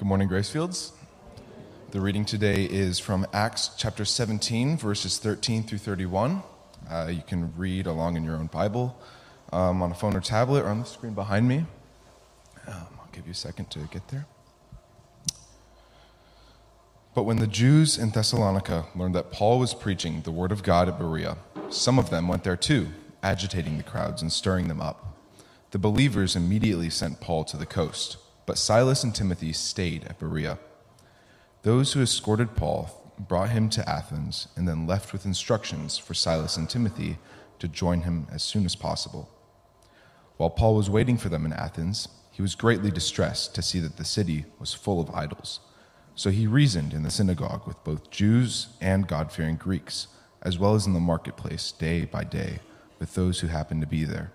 Good morning, Gracefields. The reading today is from Acts chapter 17, verses 13 through 31. You can read along in your own Bible, on a phone or tablet, or on the screen behind me. I'll give you a second to get there. But when the Jews in Thessalonica learned that Paul was preaching the word of God at Berea, some of them went there too, agitating the crowds and stirring them up. The believers immediately sent Paul to the coast, but Silas and Timothy stayed at Berea. Those who escorted Paul brought him to Athens and then left with instructions for Silas and Timothy to join him as soon as possible. While Paul was waiting for them in Athens, he was greatly distressed to see that the city was full of idols. So he reasoned in the synagogue with both Jews and God-fearing Greeks, as well as in the marketplace day by day with those who happened to be there.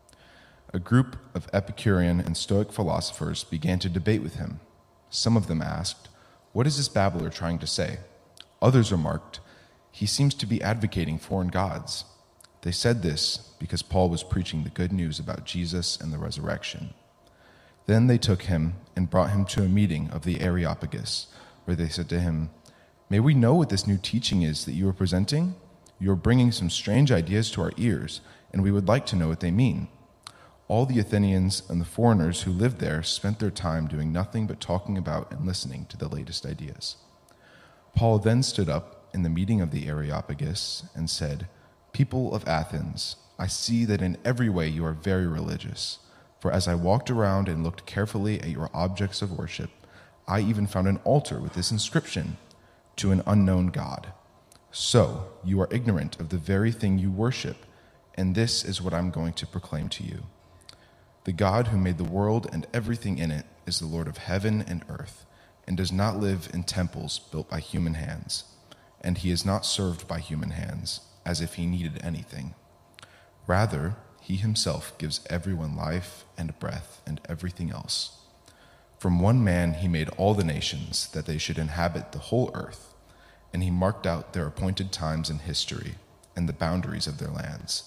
A group of Epicurean and Stoic philosophers began to debate with him. Some of them asked, "What is this babbler trying to say?" Others remarked, "He seems to be advocating foreign gods." They said this because Paul was preaching the good news about Jesus and the resurrection. Then they took him and brought him to a meeting of the Areopagus, where they said to him, "May we know what this new teaching is that you are presenting? You are bringing some strange ideas to our ears, and we would like to know what they mean." All the Athenians and the foreigners who lived there spent their time doing nothing but talking about and listening to the latest ideas. Paul then stood up in the meeting of the Areopagus and said, "People of Athens, I see that in every way you are very religious. For as I walked around and looked carefully at your objects of worship, I even found an altar with this inscription, 'To an unknown God.' So you are ignorant of the very thing you worship, and this is what I'm going to proclaim to you. The God who made the world and everything in it is the Lord of heaven and earth, and does not live in temples built by human hands, and he is not served by human hands, as if he needed anything. Rather, he himself gives everyone life and breath and everything else. From one man he made all the nations, that they should inhabit the whole earth, and he marked out their appointed times in history and the boundaries of their lands.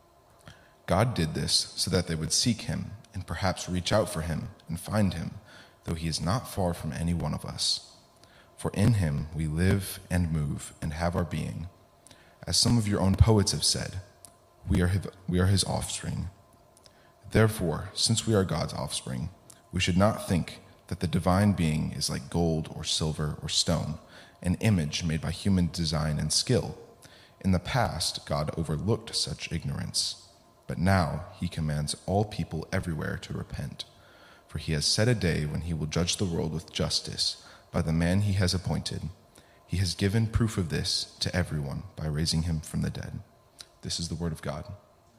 God did this so that they would seek him and perhaps reach out for him and find him, though he is not far from any one of us. For in him we live and move and have our being. As some of your own poets have said, we are his offspring. Therefore, since we are God's offspring, we should not think that the divine being is like gold or silver or stone, an image made by human design and skill. In the past, God overlooked such ignorance. But now he commands all people everywhere to repent, for he has set a day when he will judge the world with justice by the man he has appointed. He has given proof of this to everyone by raising him from the dead." This is the word of God.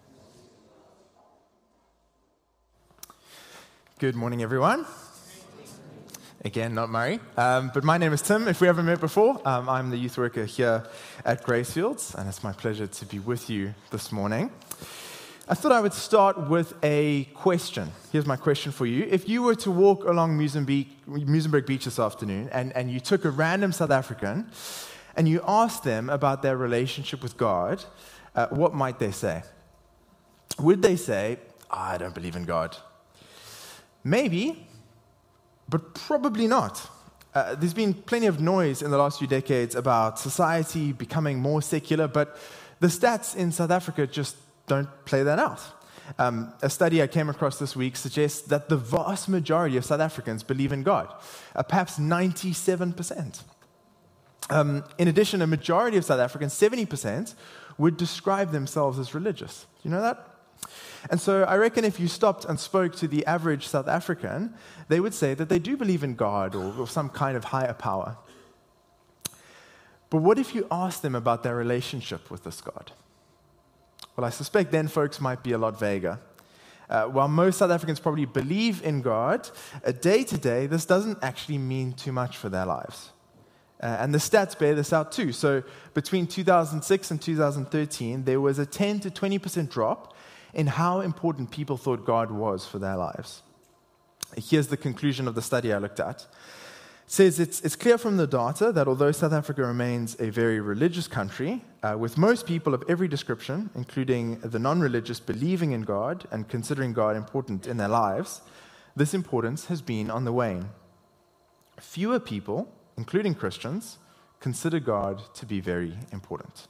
Good morning, everyone. Again, not Murray, but my name is Tim. If we haven't met before, I'm the youth worker here at Gracefields, and it's my pleasure to be with you this morning. I thought I would start with a question. Here's my question for you. If you were to walk along Muizenberg Beach this afternoon and you took a random South African and you asked them about their relationship with God, what might they say? Would they say, "I don't believe in God"? Maybe, but probably not. There's been plenty of noise in the last few decades about society becoming more secular, but the stats in South Africa just don't play that out. A study I came across this week suggests that the vast majority of South Africans believe in God, perhaps 97%. In addition, a majority of South Africans, 70%, would describe themselves as religious. Do you know that? And so I reckon if you stopped and spoke to the average South African, they would say that they do believe in God or some kind of higher power. But what if you asked them about their relationship with this God? Well, I suspect then folks might be a lot vaguer. While most South Africans probably believe in God, day to day, this doesn't actually mean too much for their lives. And the stats bear this out too. So between 2006 and 2013, there was a 10 to 20% drop in how important people thought God was for their lives. Here's the conclusion of the study I looked at. It says it's clear from the data that although South Africa remains a very religious country, with most people of every description, including the non-religious, believing in God and considering God important in their lives, this importance has been on the wane. fewer people, including Christians, consider God to be very important.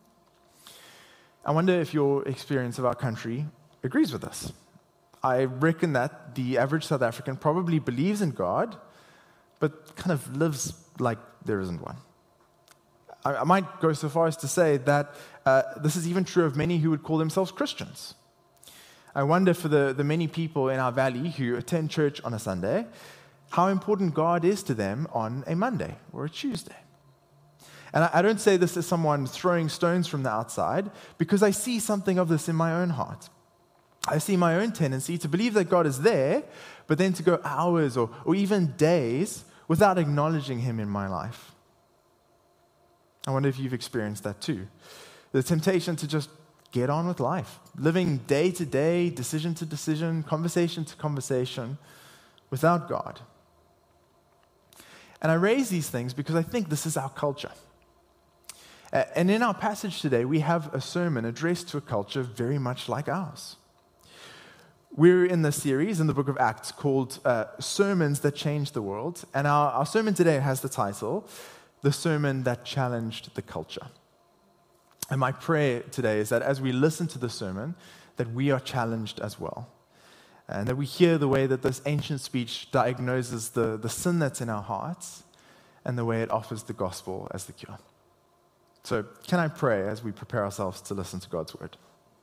I wonder if your experience of our country agrees with us. I reckon that the average South African probably believes in God, but kind of lives like there isn't one. I might go so far as to say that this is even true of many who would call themselves Christians. I wonder for the many people in our valley who attend church on a Sunday, how important God is to them on a Monday or a Tuesday. And I don't say this as someone throwing stones from the outside, because I see something of this in my own heart. I see my own tendency to believe that God is there, but then to go hours or even days without acknowledging Him in my life. I wonder if you've experienced that too. The temptation to just get on with life, living day to day, decision to decision, conversation to conversation, without God. And I raise these things because I think this is our culture. And in our passage today, we have a sermon addressed to a culture very much like ours. We're in the series in the book of Acts called Sermons That Changed the World. And our sermon today has the title, The Sermon That Challenged the Culture. And my prayer today is that as we listen to the sermon, that we are challenged as well. And that we hear the way that this ancient speech diagnoses the sin that's in our hearts and the way it offers the gospel as the cure. So can I pray as we prepare ourselves to listen to God's word?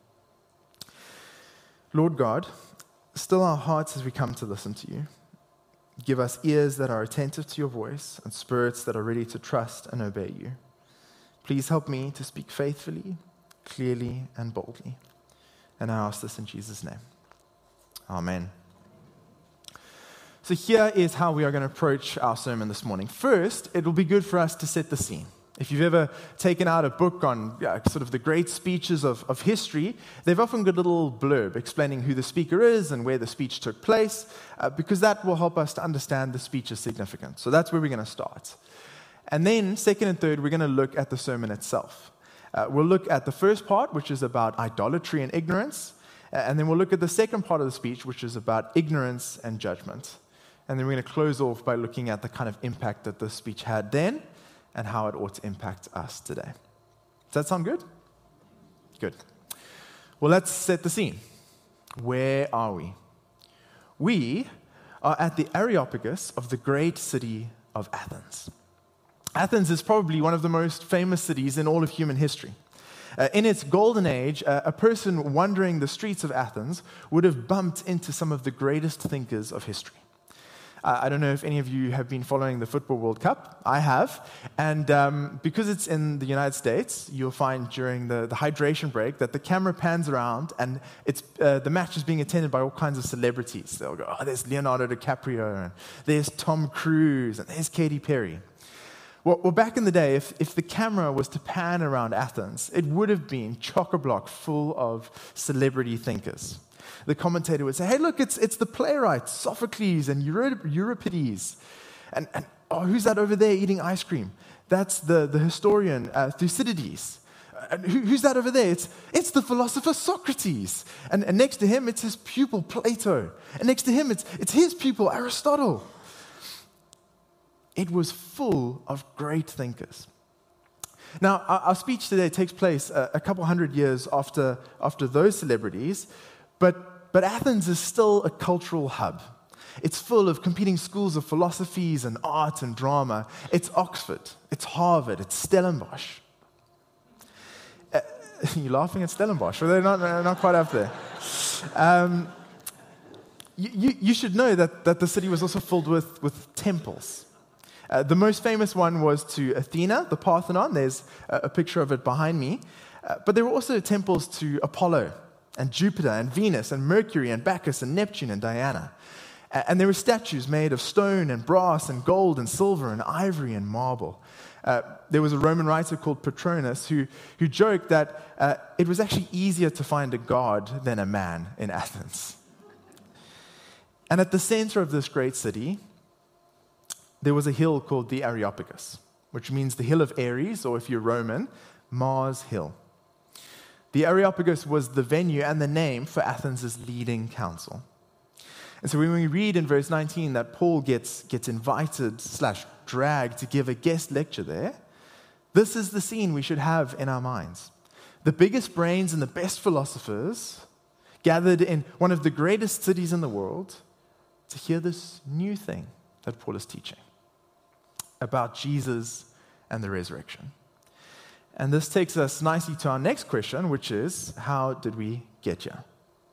Lord God, still our hearts as we come to listen to you. Give us ears that are attentive to your voice and spirits that are ready to trust and obey you. Please help me to speak faithfully, clearly, and boldly. And I ask this in Jesus' name. Amen. So here is how we are going to approach our sermon this morning. First, it will be good for us to set the scene. If you've ever taken out a book on sort of the great speeches of history, they've often got a little blurb explaining who the speaker is and where the speech took place, because that will help us to understand the speech's significance. So that's where we're going to start. And then, second and third, we're going to look at the sermon itself. We'll look at the first part, which is about idolatry and ignorance, and then we'll look at the second part of the speech, which is about ignorance and judgment. And then we're going to close off by looking at the kind of impact that this speech had then, and how it ought to impact us today. Does that sound good? Good. Well, let's set the scene. Where are we? We are at the Areopagus of the great city of Athens. Athens is probably one of the most famous cities in all of human history. In its golden age, a person wandering the streets of Athens would have bumped into some of the greatest thinkers of history. I don't know if any of you have been following the Football World Cup. I have. And because it's in the United States, you'll find during the hydration break that the camera pans around and the match is being attended by all kinds of celebrities. They'll go, oh, there's Leonardo DiCaprio, and there's Tom Cruise, and there's Katy Perry. Well, back in the day, if the camera was to pan around Athens, it would have been chock-a-block full of celebrity thinkers. The commentator would say, hey, look, it's the playwrights, Sophocles and Euripides. And who's that over there eating ice cream? That's the historian Thucydides. And who's that over there? It's the philosopher Socrates. And next to him, it's his pupil Plato. And next to him, it's his pupil Aristotle. It was full of great thinkers. Now, our speech today takes place a couple hundred years after those celebrities, but Athens is still a cultural hub. It's full of competing schools of philosophies and art and drama. It's Oxford, it's Harvard, it's Stellenbosch. You're laughing at Stellenbosch, well, they're not quite up there. You should know that the city was also filled with temples. The most famous one was to Athena, the Parthenon. There's a picture of it behind me. But there were also temples to Apollo and Jupiter and Venus and Mercury and Bacchus and Neptune and Diana. And there were statues made of stone and brass and gold and silver and ivory and marble. There was a Roman writer called Petronius who joked that it was actually easier to find a god than a man in Athens. And at the center of this great city, there was a hill called the Areopagus, which means the hill of Ares, or if you're Roman, Mars Hill. The Areopagus was the venue and the name for Athens' leading council. And so when we read in verse 19 that Paul gets invited / dragged to give a guest lecture there, this is the scene we should have in our minds. The biggest brains and the best philosophers gathered in one of the greatest cities in the world to hear this new thing that Paul is teaching about Jesus and the resurrection. And this takes us nicely to our next question, which is, how did we get here?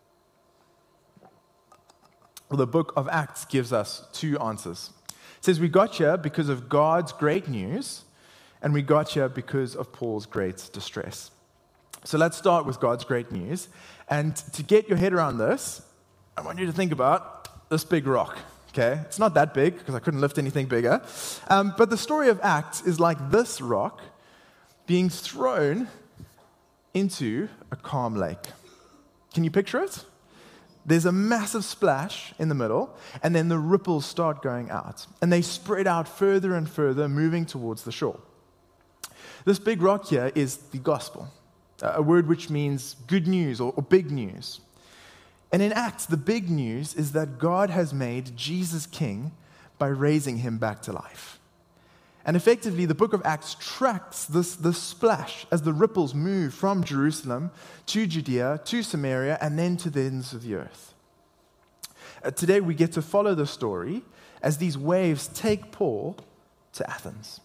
Well, the book of Acts gives us two answers. It says we got here because of God's great news, and we got here because of Paul's great distress. So let's start with God's great news. And to get your head around this, I want you to think about this big rock. Okay, it's not that big because I couldn't lift anything bigger. But the story of Acts is like this rock being thrown into a calm lake. Can you picture it? There's a massive splash in the middle, and then the ripples start going out. And they spread out further and further, moving towards the shore. This big rock here is the gospel, a word which means good news or big news. And in Acts, the big news is that God has made Jesus king by raising him back to life. And effectively, the book of Acts tracks this splash as the ripples move from Jerusalem to Judea, to Samaria, and then to the ends of the earth. Today, we get to follow the story as these waves take Paul to Athens.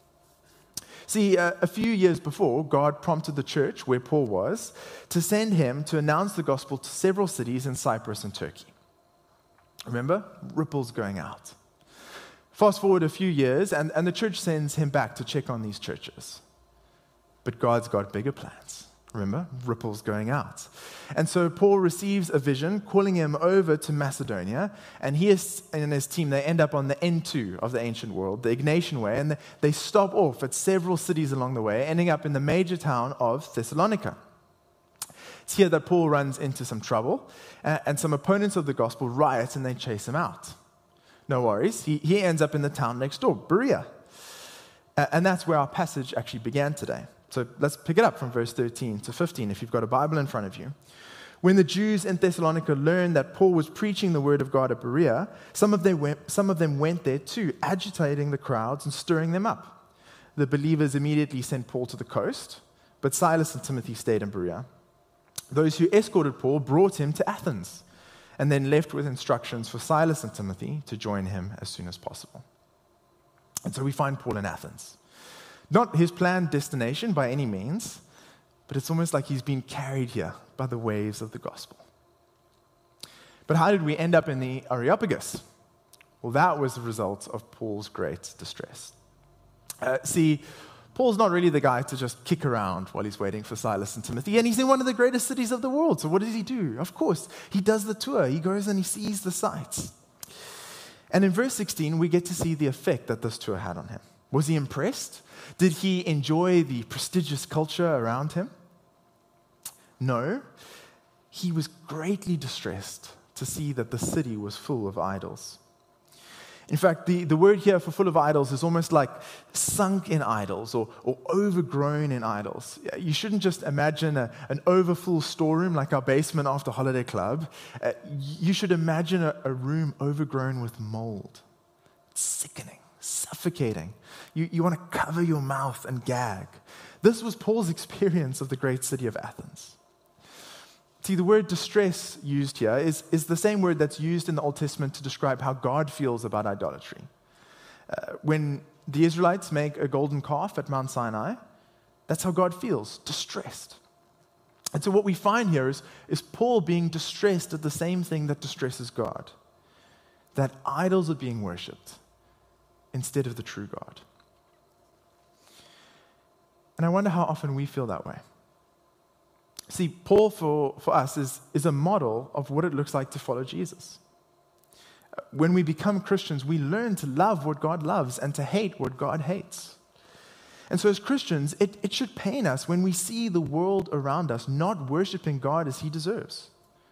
See, a few years before, God prompted the church, where Paul was, to send him to announce the gospel to several cities in Cyprus and Turkey. Remember? Ripples going out. Fast forward a few years, and the church sends him back to check on these churches. But God's got bigger plans. Remember? Ripples going out. And so Paul receives a vision calling him over to Macedonia, and he and his team, they end up on the N2 of the ancient world, the Egnatian Way, and they stop off at several cities along the way, ending up in the major town of Thessalonica. It's here that Paul runs into some trouble, and some opponents of the gospel riot and they chase him out. No worries, he ends up in the town next door, Berea. And that's where our passage actually began today. So let's pick it up from verse 13 to 15 if you've got a Bible in front of you. When the Jews in Thessalonica learned that Paul was preaching the word of God at Berea, some of them went there too, agitating the crowds and stirring them up. The believers immediately sent Paul to the coast, but Silas and Timothy stayed in Berea. Those who escorted Paul brought him to Athens, and then left with instructions for Silas and Timothy to join him as soon as possible. And so we find Paul in Athens. Not his planned destination by any means, but it's almost like he's been carried here by the waves of the gospel. But how did we end up in the Areopagus? Well, that was the result of Paul's great distress. See, Paul's not really the guy to just kick around while he's waiting for Silas and Timothy, and he's in one of the greatest cities of the world. So what does he do? Of course, he does the tour. He goes and he sees the sights. And in verse 16, we get to see the effect that this tour had on him. Was he impressed? Did he enjoy the prestigious culture around him? No. He was greatly distressed to see that the city was full of idols. In fact, the word here for full of idols is almost like sunk in idols or overgrown in idols. You shouldn't just imagine an overfull storeroom like our basement after Holiday Club. You should imagine a room overgrown with mold. It's sickening, suffocating. You want to cover your mouth and gag. This was Paul's experience of the great city of Athens. See, the word distress used here is the same word that's used in the Old Testament to describe how God feels about idolatry. When the Israelites make a golden calf at Mount Sinai, that's how God feels, distressed. And so what we find here is Paul being distressed at the same thing that distresses God, that idols are being worshipped instead of the true God. And I wonder how often we feel that way. See, Paul for us is a model of what it looks like to follow Jesus. When we become Christians, we learn to love what God loves and to hate what God hates. And so as Christians, it should pain us when we see the world around us not worshiping God as he deserves.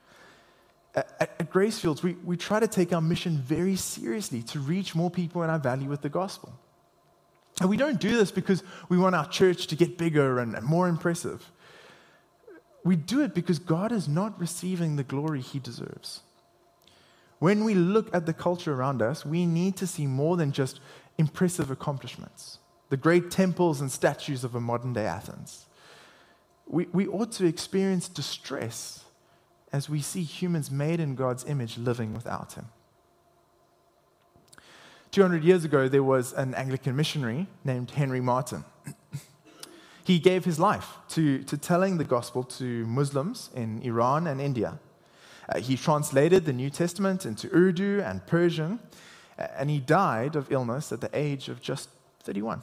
At Gracefields, we try to take our mission very seriously to reach more people in our valley with the gospel. And we don't do this because we want our church to get bigger and more impressive. We do it because God is not receiving the glory he deserves. when we look at the culture around us, we need to see more than just impressive accomplishments, the great temples and statues of a modern-day Athens. We ought to experience distress as we see humans made in God's image living without Him. 200 years ago, there was an Anglican missionary named Henry Martyn. He gave his life to telling the gospel to Muslims in Iran and India. He translated the New Testament into Urdu and Persian, and he died of illness at the age of just 31.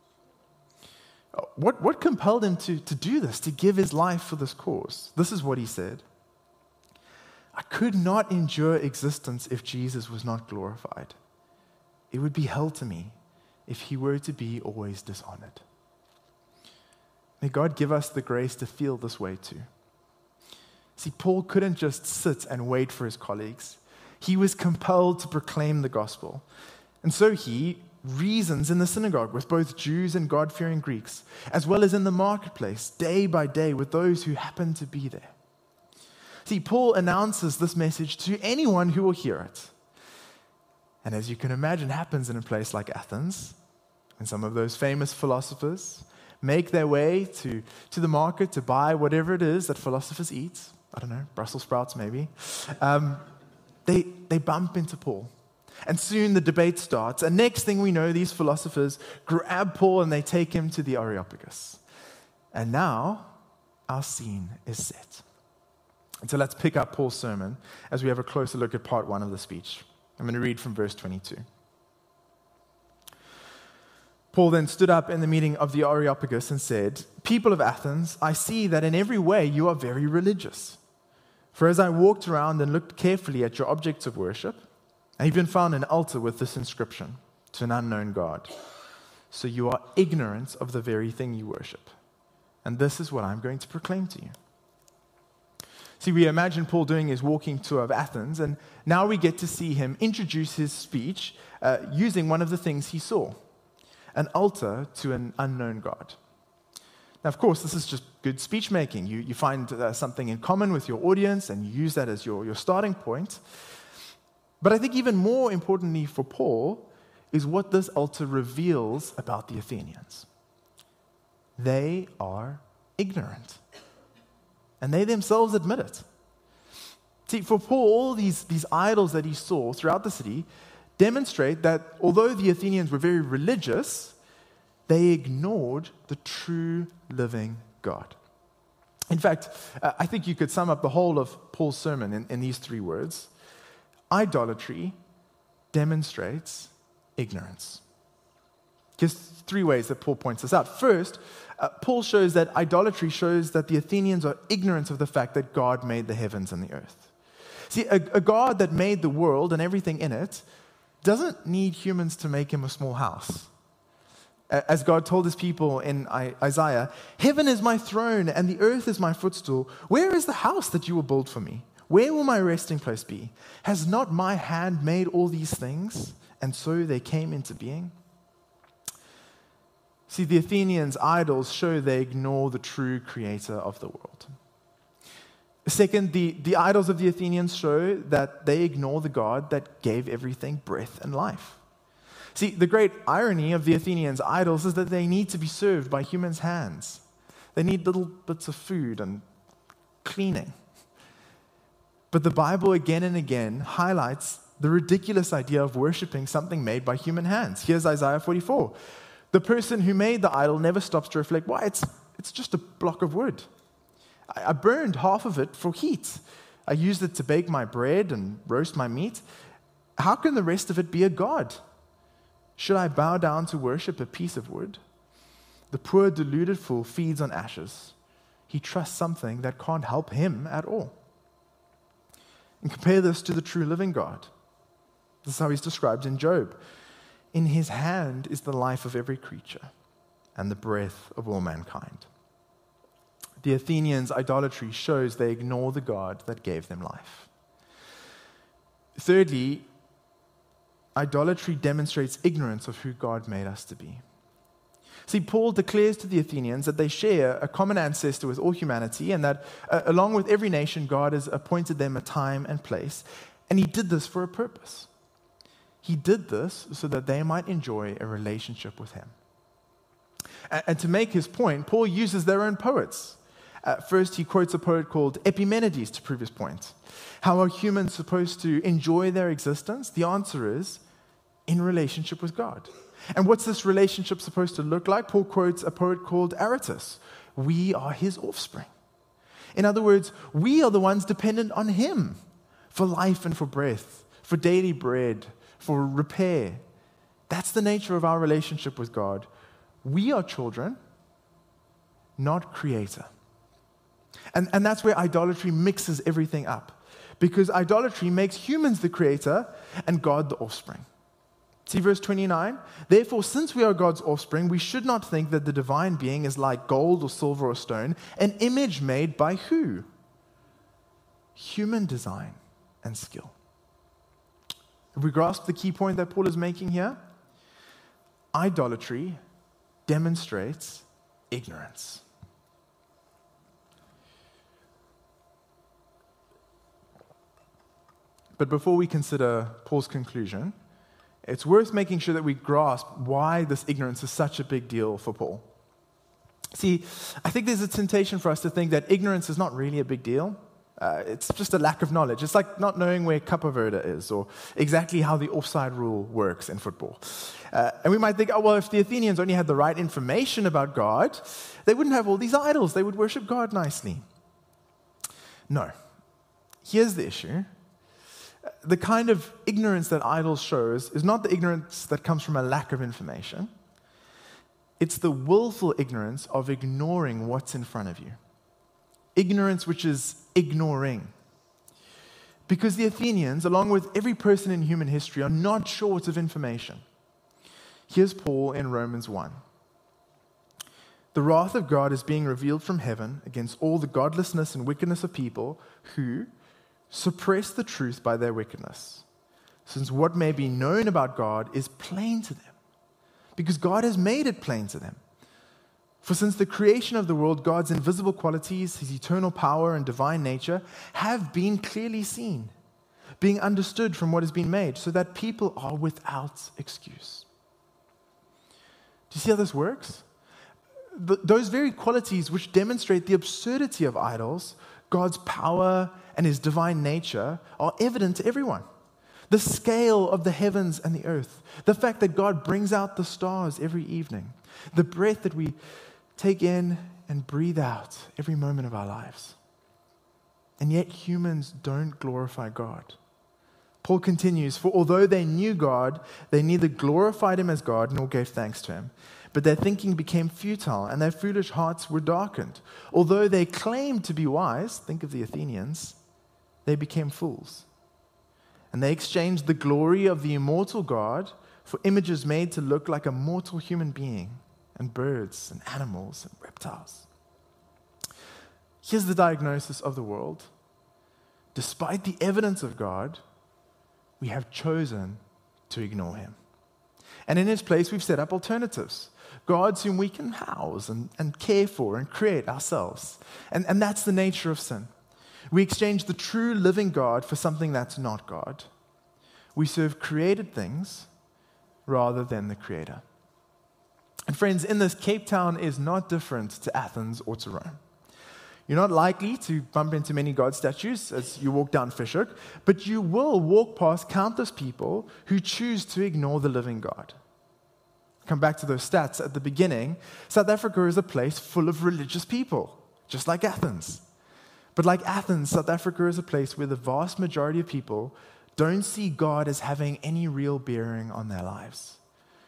What compelled him to do this, to give his life for this cause? This is what he said. I could not endure existence if Jesus was not glorified. It would be hell to me if He were to be always dishonored. May God give us the grace to feel this way too. See, Paul couldn't just sit and wait for his colleagues. He was compelled to proclaim the gospel. And so he reasons in the synagogue with both Jews and God-fearing Greeks, as well as in the marketplace, day by day, with those who happen to be there. See, Paul announces this message to anyone who will hear it. And as you can imagine happens in a place like Athens, and some of those famous philosophers make their way to the market to buy whatever it is that philosophers eat. I don't know, Brussels sprouts maybe. They bump into Paul. And soon the debate starts. And next thing we know, these philosophers grab Paul and they take him to the Areopagus. And now our scene is set. And so let's pick up Paul's sermon as we have a closer look at part 1 of the speech. I'm going to read from verse 22. Paul then stood up in the meeting of the Areopagus and said, "People of Athens, I see that in every way you are very religious. For as I walked around and looked carefully at your objects of worship, I even found an altar with this inscription, 'To an unknown God.' So you are ignorant of the very thing you worship. And this is what I'm going to proclaim to you." See, we imagine Paul doing his walking tour of Athens, and now we get to see him introduce his speech using one of the things he saw, an altar to an unknown God. Now, of course, this is just good speech making. You find something in common with your audience, and you use that as your starting point. But I think even more importantly for Paul is what this altar reveals about the Athenians. They are ignorant. And they themselves admit it. See, for Paul, all these idols that he saw throughout the city demonstrate that although the Athenians were very religious, they ignored the true living God. In fact, I think you could sum up the whole of Paul's sermon in these 3 words. Idolatry demonstrates ignorance. Here's 3 ways that Paul points this out. First, Paul shows that idolatry shows that the Athenians are ignorant of the fact that God made the heavens and the earth. See, a God that made the world and everything in it doesn't need humans to make him a small house. As God told his people in Isaiah, "Heaven is my throne and the earth is my footstool. Where is the house that you will build for me? Where will my resting place be? Has not my hand made all these things? And so they came into being." See, the Athenians' idols show they ignore the true creator of the world. Second, the idols of the Athenians show that they ignore the God that gave everything breath and life. See, the great irony of the Athenians' idols is that they need to be served by humans' hands. They need little bits of food and cleaning. But the Bible again and again highlights the ridiculous idea of worshiping something made by human hands. Here's Isaiah 44. The person who made the idol never stops to reflect, why, it's just a block of wood. I burned half of it for heat. I used it to bake my bread and roast my meat. How can the rest of it be a god? Should I bow down to worship a piece of wood? The poor deluded fool feeds on ashes. He trusts something that can't help him at all. And compare this to the true living God. This is how he's described in Job. In his hand is the life of every creature and the breath of all mankind. The Athenians' idolatry shows they ignore the God that gave them life. Thirdly, idolatry demonstrates ignorance of who God made us to be. See, Paul declares to the Athenians that they share a common ancestor with all humanity and that along with every nation, God has appointed them a time and place. And he did this for a purpose. He did this so that they might enjoy a relationship with him. And to make his point, Paul uses their own poets. First, he quotes a poet called Epimenides to prove his point. How are humans supposed to enjoy their existence? The answer is in relationship with God. And what's this relationship supposed to look like? Paul quotes a poet called Aratus. We are his offspring. In other words, we are the ones dependent on him for life and for breath, for daily bread, for repair. That's the nature of our relationship with God. We are children, not creator. And that's where idolatry mixes everything up. Because idolatry makes humans the creator and God the offspring. See verse 29? Therefore, since we are God's offspring, we should not think that the divine being is like gold or silver or stone, an image made by who? Human design and skill. Have we grasped the key point that Paul is making here? Idolatry demonstrates ignorance. But before we consider Paul's conclusion, it's worth making sure that we grasp why this ignorance is such a big deal for Paul. See, I think there's a temptation for us to think that ignorance is not really a big deal. It's just a lack of knowledge. It's like not knowing where Capo Verde is or exactly how the offside rule works in football. And we might think, oh, well, if the Athenians only had the right information about God, they wouldn't have all these idols. They would worship God nicely. No. Here's the issue. The kind of ignorance that idols shows is not the ignorance that comes from a lack of information. It's the willful ignorance of ignoring what's in front of you. Ignorance which is ignoring. Because the Athenians, along with every person in human history, are not short of information. Here's Paul in Romans 1. The wrath of God is being revealed from heaven against all the godlessness and wickedness of people who suppress the truth by their wickedness, since what may be known about God is plain to them, because God has made it plain to them. For since the creation of the world, God's invisible qualities, his eternal power and divine nature, have been clearly seen, being understood from what has been made, so that people are without excuse. Do you see how this works? Those very qualities which demonstrate the absurdity of idols, God's power and his divine nature, are evident to everyone. The scale of the heavens and the earth, the fact that God brings out the stars every evening, the breath that we take in and breathe out every moment of our lives. And yet humans don't glorify God. Paul continues, for although they knew God, they neither glorified him as God nor gave thanks to him. But their thinking became futile, and their foolish hearts were darkened. Although they claimed to be wise, think of the Athenians, they became fools. And they exchanged the glory of the immortal God for images made to look like a mortal human being, and birds and animals and reptiles. Here's the diagnosis of the world. Despite the evidence of God, we have chosen to ignore him. And in his place, we've set up alternatives. Gods whom we can house and care for and create ourselves. And that's the nature of sin. We exchange the true living God for something that's not God. We serve created things rather than the Creator. And friends, in this, Cape Town is not different to Athens or to Rome. You're not likely to bump into many God statues as you walk down Fish Hoek, but you will walk past countless people who choose to ignore the living God. Come back to those stats at the beginning. South Africa is a place full of religious people, just like Athens. But like Athens, South Africa is a place where the vast majority of people don't see God as having any real bearing on their lives.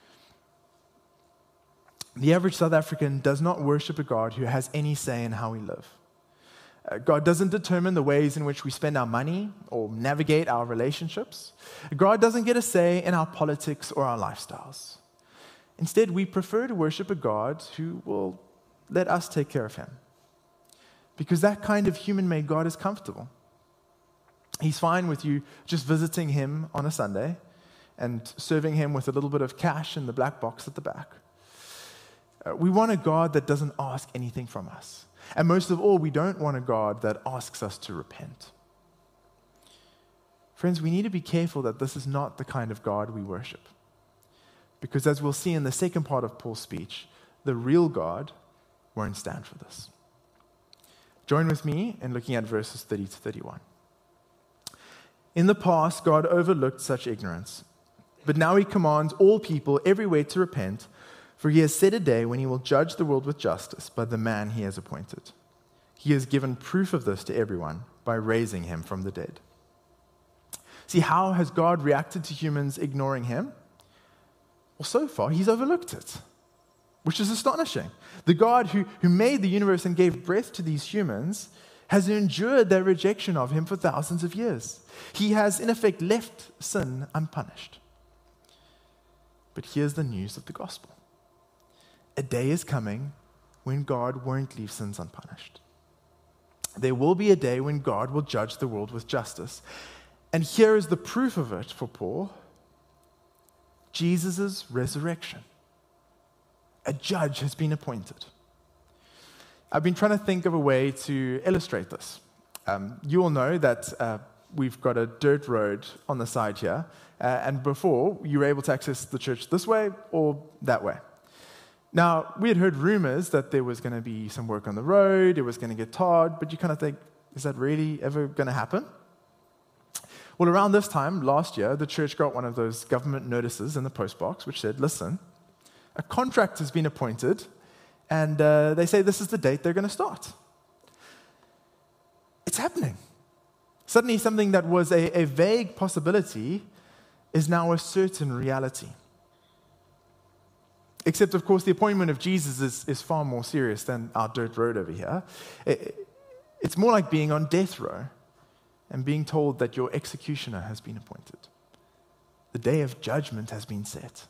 The average South African does not worship a God who has any say in how we live. God doesn't determine the ways in which we spend our money or navigate our relationships. God doesn't get a say in our politics or our lifestyles. Instead, we prefer to worship a God who will let us take care of him. Because that kind of human-made God is comfortable. He's fine with you just visiting him on a Sunday and serving him with a little bit of cash in the black box at the back. We want a God that doesn't ask anything from us. And most of all, we don't want a God that asks us to repent. Friends, we need to be careful that this is not the kind of God we worship. Because as we'll see in the second part of Paul's speech, the real God won't stand for this. Join with me in looking at verses 30 to 31. In the past, God overlooked such ignorance, but now he commands all people everywhere to repent, for he has set a day when he will judge the world with justice by the man he has appointed. He has given proof of this to everyone by raising him from the dead. See, how has God reacted to humans ignoring him? Well, so far, he's overlooked it, which is astonishing. The God who made the universe and gave breath to these humans has endured their rejection of him for thousands of years. He has, in effect, left sin unpunished. But here's the news of the gospel. A day is coming when God won't leave sins unpunished. There will be a day when God will judge the world with justice. And here is the proof of it for Paul: Jesus' resurrection. A judge has been appointed. I've been trying to think of a way to illustrate this. You all know that we've got a dirt road on the side here, and before you were able to access the church this way or that way. Now, we had heard rumors that there was going to be some work on the road, it was going to get tarred, but you kind of think, is that really ever going to happen? Well, around this time, last year, the church got one of those government notices in the postbox which said, listen, a contract has been appointed, and they say this is the date they're going to start. It's happening. Suddenly, something that was a vague possibility is now a certain reality. Except, of course, the appointment of Jesus is far more serious than our dirt road over here. It's more like being on death row and being told that your executioner has been appointed. The day of judgment has been set.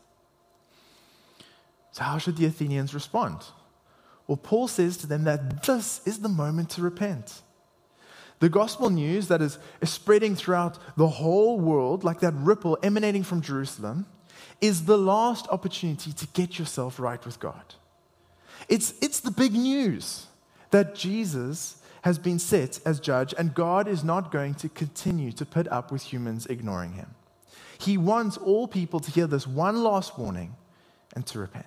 So how should the Athenians respond? Well, Paul says to them that this is the moment to repent. The gospel news that is spreading throughout the whole world, like that ripple emanating from Jerusalem, is the last opportunity to get yourself right with God. It's the big news that Jesus has been set as judge, and God is not going to continue to put up with humans ignoring him. He wants all people to hear this one last warning and to repent.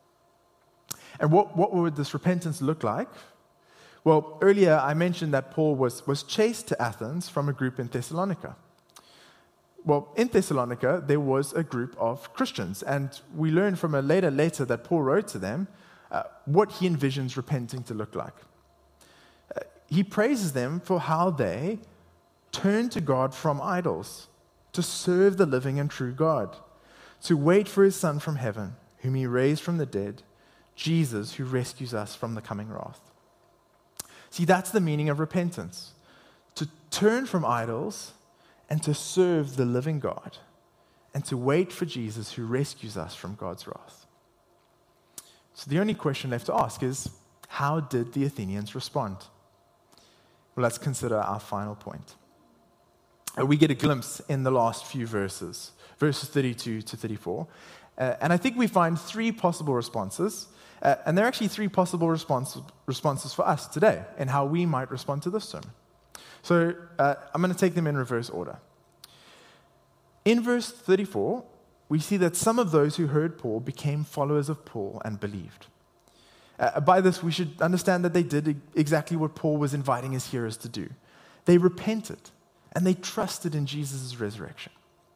And what would this repentance look like? Well, earlier I mentioned that Paul was chased to Athens from a group in Thessalonica. Well, in Thessalonica, there was a group of Christians, and we learn from a later letter that Paul wrote to them what he envisions repenting to look like. He praises them for how they turn to God from idols, to serve the living and true God, to wait for his Son from heaven, whom he raised from the dead, Jesus, who rescues us from the coming wrath. See, that's the meaning of repentance, to turn from idols and to serve the living God, and to wait for Jesus, who rescues us from God's wrath. So the only question left to ask is, how did the Athenians respond? Well, let's consider our final point. We get a glimpse in the last few verses 32 to 34. And I think we find three possible responses. And there are actually three possible responses for us today and how we might respond to this sermon. So I'm going to take them in reverse order. In verse 34, we see that some of those who heard Paul became followers of Paul and believed. By this, we should understand that they did exactly what Paul was inviting his hearers to do. They repented, and they trusted in Jesus' resurrection.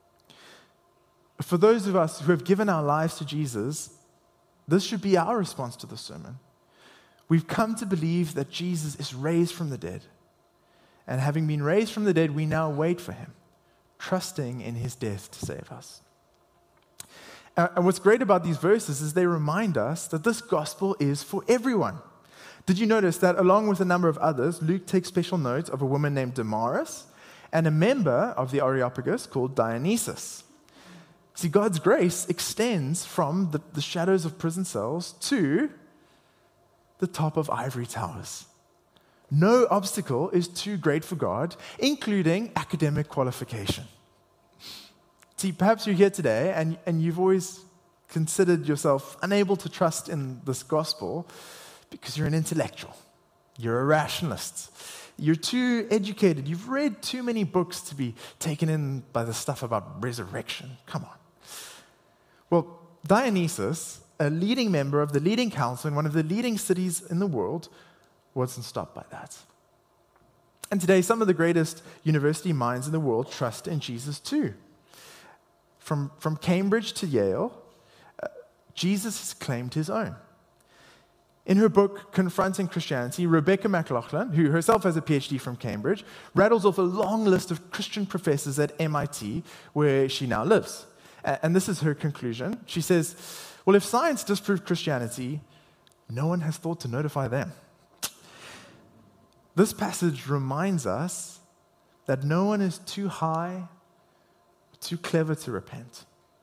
For those of us who have given our lives to Jesus, this should be our response to the sermon. We've come to believe that Jesus is raised from the dead. And having been raised from the dead, we now wait for him, trusting in his death to save us. And what's great about these verses is they remind us that this gospel is for everyone. Did you notice that along with a number of others, Luke takes special note of a woman named Damaris and a member of the Areopagus called Dionysus? See, God's grace extends from the shadows of prison cells to the top of ivory towers. No obstacle is too great for God, including academic qualification. See, perhaps you're here today and you've always considered yourself unable to trust in this gospel because you're an intellectual. You're a rationalist. You're too educated. You've read too many books to be taken in by the stuff about resurrection. Come on. Well, Dionysus, a leading member of the leading council in one of the leading cities in the world, wasn't stopped by that. And today, some of the greatest university minds in the world trust in Jesus too. From Cambridge to Yale, Jesus has claimed his own. In her book, Confronting Christianity, Rebecca McLaughlin, who herself has a PhD from Cambridge, rattles off a long list of Christian professors at MIT, where she now lives. And this is her conclusion. She says, well, if science disproved Christianity, no one has thought to notify them. This passage reminds us that no one is too high, too clever to repent.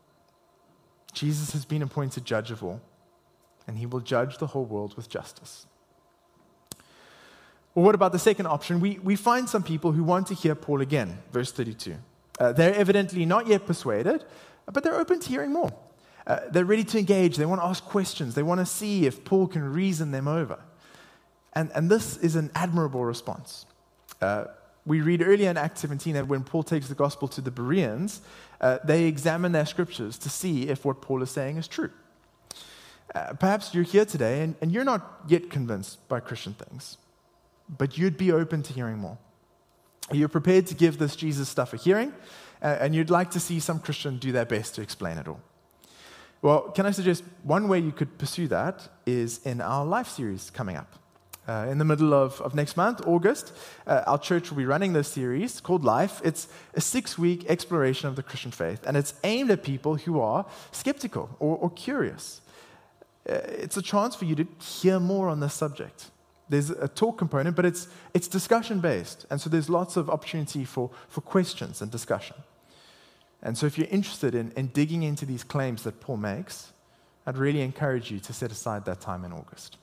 Jesus has been appointed judge of all, and he will judge the whole world with justice. Well, what about the second option? We find some people who want to hear Paul again, verse 32. They're evidently not yet persuaded, but they're open to hearing more. They're ready to engage. They want to ask questions. They want to see if Paul can reason them over. And this is an admirable response. We read earlier in Acts 17 that when Paul takes the gospel to the Bereans, they examine their scriptures to see if what Paul is saying is true. Perhaps you're here today and you're not yet convinced by Christian things, but you'd be open to hearing more. You're prepared to give this Jesus stuff a hearing, and you'd like to see some Christian do their best to explain it all. Well, can I suggest one way you could pursue that is in our Life series coming up. In the middle of next month, August, our church will be running this series called Life. It's a 6-week exploration of the Christian faith, and it's aimed at people who are skeptical or curious. It's a chance for you to hear more on this subject. There's a talk component, but it's discussion-based, and so there's lots of opportunity for questions and discussion. And so if you're interested in digging into these claims that Paul makes, I'd really encourage you to set aside that time in August.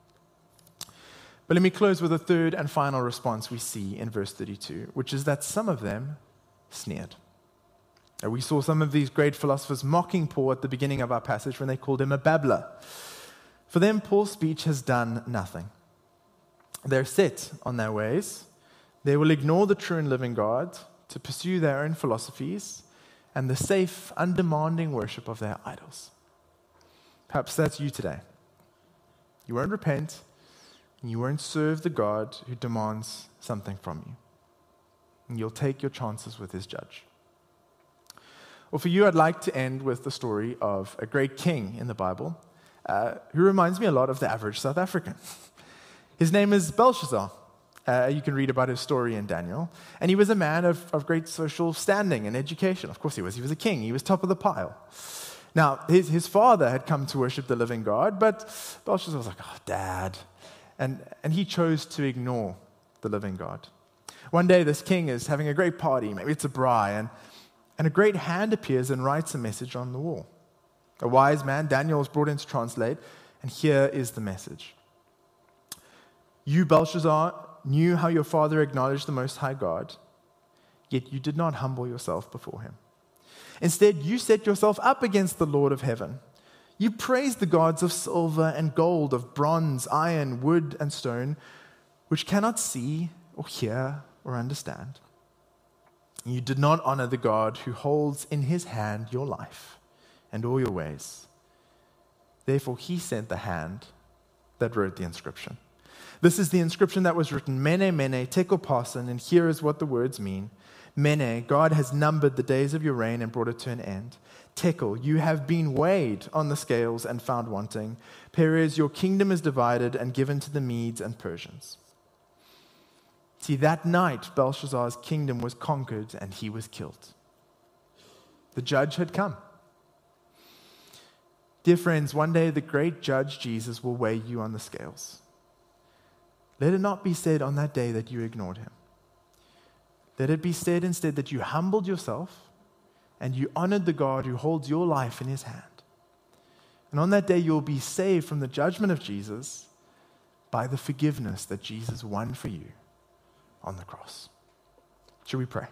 But let me close with a third and final response we see in verse 32, which is that some of them sneered. We saw some of these great philosophers mocking Paul at the beginning of our passage when they called him a babbler. For them, Paul's speech has done nothing. They're set on their ways. They will ignore the true and living God to pursue their own philosophies and the safe, undemanding worship of their idols. Perhaps that's you today. You won't repent, and you won't serve the God who demands something from you. And you'll take your chances with his judge. Well, for you, I'd like to end with the story of a great king in the Bible who reminds me a lot of the average South African. His name is Belshazzar. You can read about his story in Daniel. And he was a man of great social standing and education. Of course he was. He was a king. He was top of the pile. Now, his father had come to worship the living God, but Belshazzar was like, oh, Dad. And he chose to ignore the living God. One day, this king is having a great party. Maybe it's a braai, and a great hand appears and writes a message on the wall. A wise man, Daniel, is brought in to translate, and here is the message. You, Belshazzar, knew how your father acknowledged the Most High God, yet you did not humble yourself before him. Instead, you set yourself up against the Lord of heaven. You praised the gods of silver and gold, of bronze, iron, wood, and stone, which cannot see or hear or understand. You did not honor the God who holds in his hand your life and all your ways. Therefore, he sent the hand that wrote the inscription. This is the inscription that was written, Mene, Mene, Tekel Parsin, and here is what the words mean. Mene, God has numbered the days of your reign and brought it to an end. Tekel, you have been weighed on the scales and found wanting. Perez, your kingdom is divided and given to the Medes and Persians. See, that night, Belshazzar's kingdom was conquered and he was killed. The judge had come. Dear friends, one day the great judge Jesus will weigh you on the scales. Let it not be said on that day that you ignored him. Let it be said instead that you humbled yourself and you honored the God who holds your life in his hand. And on that day you'll be saved from the judgment of Jesus by the forgiveness that Jesus won for you on the cross. Shall we pray?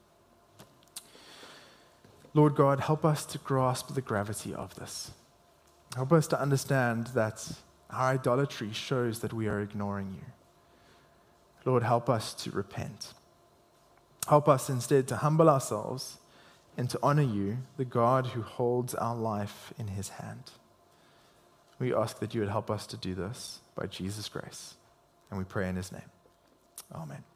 Lord God, help us to grasp the gravity of this. Help us to understand that our idolatry shows that we are ignoring you. Lord, help us to repent. Help us instead to humble ourselves and to honor you, the God who holds our life in his hand. We ask that you would help us to do this by Jesus' grace, and we pray in his name. Amen.